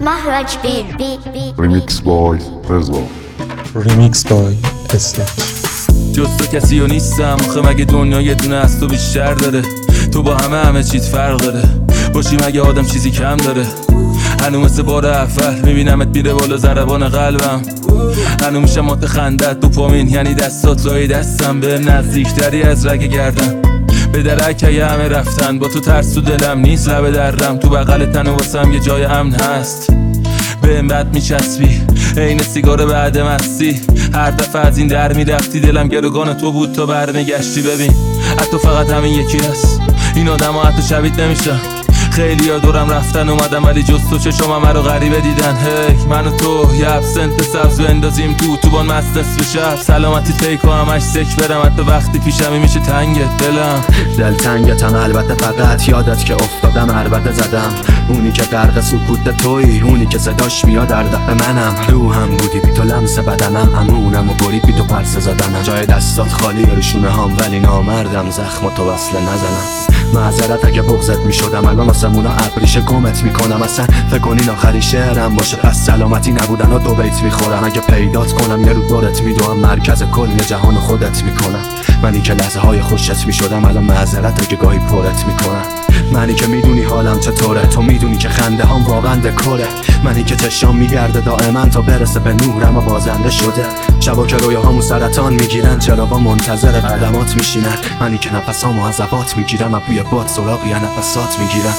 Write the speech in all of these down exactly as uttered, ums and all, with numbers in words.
Maharaj B B B Remix by رضا Remix by اسلچ. جز تو کسی و نیستم آخه مگه دنیا یه دونه از تو بیشتر داره؟ تو با همه همه چیز فرق داره، باشی مگه آدم چیزی کم داره؟ هنو مثل بار اول میبینمت بیره بالا ضربان قلبم، هنو میشه مات خندت دوپامین یعنی دستات لای دستم، به نزدیکتری از رگ گردم به درک اگه همه رفتن، با تو ترس تو دلم نیست لبه درم، تو بغل تن و واسم یه جای امن هست، به این بد میچسبی عین سیگار بعد مستی، هر دفعه از این در میرفتی دلم گروگان تو بود تا برمیگشتی. ببین حتی فقط همین یکی هست، این آدم ها حتی شبیه نمیشن، خیلی ها دورم رفتن اومدم ولی جز تو چشم همه رو غریبه دیدن. هی من و تو یه ابسنت سبز بندازیم تو تو بان مست نصف شب، سلامتی فیک و همش سک برم، حتی وقتی پیشمی میشه تنگت دلم دل تنگتم البته فقط یادت که افتادم البته زدم، اونی که غرق سکوت تویی، اونی که صداش میاد در دق منم، روحم بودی بی تو لمس بدنم، امونم و برید بی تو پرسه زدنم، جای دستات خالی روشونه هم ولی نامردم زخم تو وصله نزنم. معذرت اگه بغضت میشدم الان آسمونا ابریشه گمت میکنم، اصلا فکر کنین آخری شعرم باشه پس سلامتی نبودن و دو بیت میخورم، اگه پیدات کنم یه رو دورت میدوم مرکز کل جهان خودت میکنم، منی که لحظه های خوشت میشدم الان معذرت اگه گاهی پرت میکنم، منی که میدونی حالم چطوره، تو میدونی که خنده هم واقعا دکوره، منی که چشام میگرده دائما تا برسه به نورم و بازنده شده، شبا که رویاهامو سرطان میگیرن چراغا منتظر قدمات میشینن، منی که نفسامو از عذابات میگیرم و بوی باد سراغ یا نفسات میگیرم.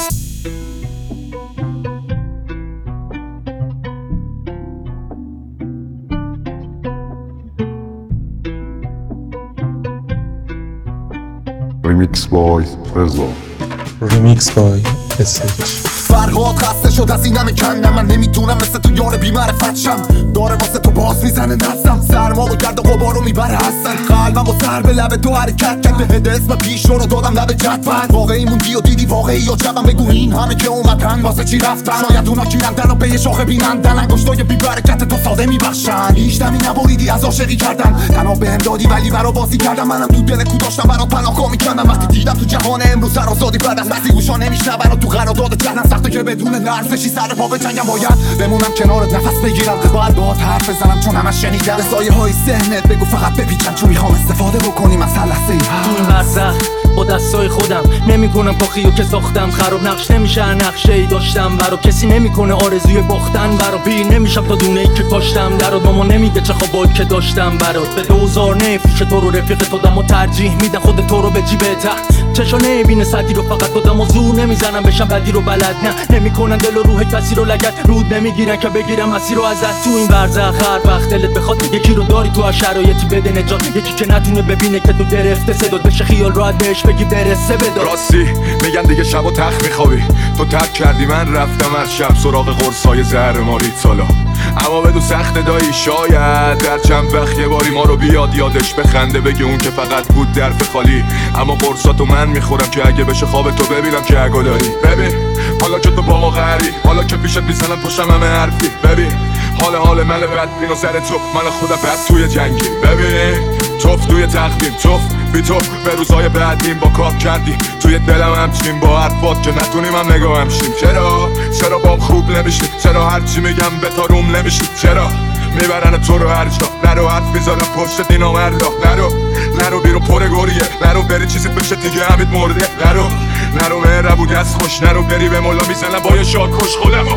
Remix by رضا Remix by اسلچ. فرهاد خسته شد از این همه کندم، من نمیتونم مثل تو یار بی‌معرفت شم، داره واسه تو باز میزنه نفسم، سرما و گرد و غبارو میبره هستن، قلبم با سر به لب تو حرکت کرد، بهت اسم پیش رو دادم لب جدول، واقعی موندی و دیدی واقعی یا جبم، بگو این همه که اومدن واسه چی رفتن، شاید اونا کیرندن و به یه شاخه بینندن، انگشتای بی برکت تو ساده میبخشن، هیچ دمی نبریدی از عاشقی کردن، تنها بهم دادی ولی برا بازی کردم، منم تو دل کو داشتم برات پناهگاه میکردم، وقتی دیدم تو جهان امروز سر آزادی بعد از بسی گوشا نمیشنون و تو قرارداد جهنم سخته که بدون لرزشی سر پا بجنگم، باید بمونم کنارت نفس بگیرم، باید باهات حرف بزنم چون همش شنیدم، به سایه های ذهنت بگو فقط بپیچم چون میخوام استفاده بکنیم از هر لحظه ای تو این برزخ با دستای خودم نمیکنم پاخیو که ساختم، خراب نقش نمیشه نقشه ای داشتم برا، کسی نمیکنه آرزوی باختن برا، پیر نمیشم تا دونه ای که کاشتم درات، ماما نمیگه چه خوابایی که داشتم برات، به دوزار نفیش تو رو رفیق خودم و ترجیح میدم خود تو رو به جیبت، چشا نمیبینه سطحی رو فقط خودم و زور نمیزنم بشم بدی رو بلد نه، نمیکنن دل و روح کسی رو لگت رود نمیگیرن که بگیرم مسیر رو ازت، تو این برزخ هر وقت دلت بخواد یکی رو داری تو از شرایطی بده نجات، یکی که نتونه ببینه که تو درفته صدات بشه خیال راحت بهش بگی برسه بدار، راستی میگن دیگه شب و تخت میخوابی، تو ترک کردی من رفتم از شب سراغ قرصای زهر ماریت سالا، اما بدون سخت دایی شاید در چند وقت یه باری ما رو بیاد یادش بخنده، بگه اون که فقط بود درف خالی، اما قرصاتو من میخورم که اگه بشه خواب تو ببینم که اگه داری، ببین حالا که تو با ما غری، حالا که پیشت میزنم پشتم همه حرفی، ببین حال حال من بدبین و سر تو من خودم بد توی جنگی، ببین توف توی تقدیم توف بی تو به روزای بعدیم با کار کردی، توی دلم همچین با حرفات که نتونیم هم نگاه همشیم، چرا چرا بام خوب نمیشی، چرا هرچی میگم به تا روم نمیشی، چرا میبرن تو رو هر جا، نرو حرف میزارم پشت دینا مردا، نرو نرو بیرون پر گریه، نرو بری چیزی بشه دیگه همید مرده، نرو نرو مهربو دست خوش، نرو بری به مولا میزنم با یه شاد خوش خودمو.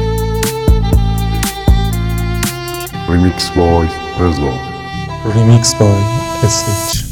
Remix by رضا Remix by اسلچ.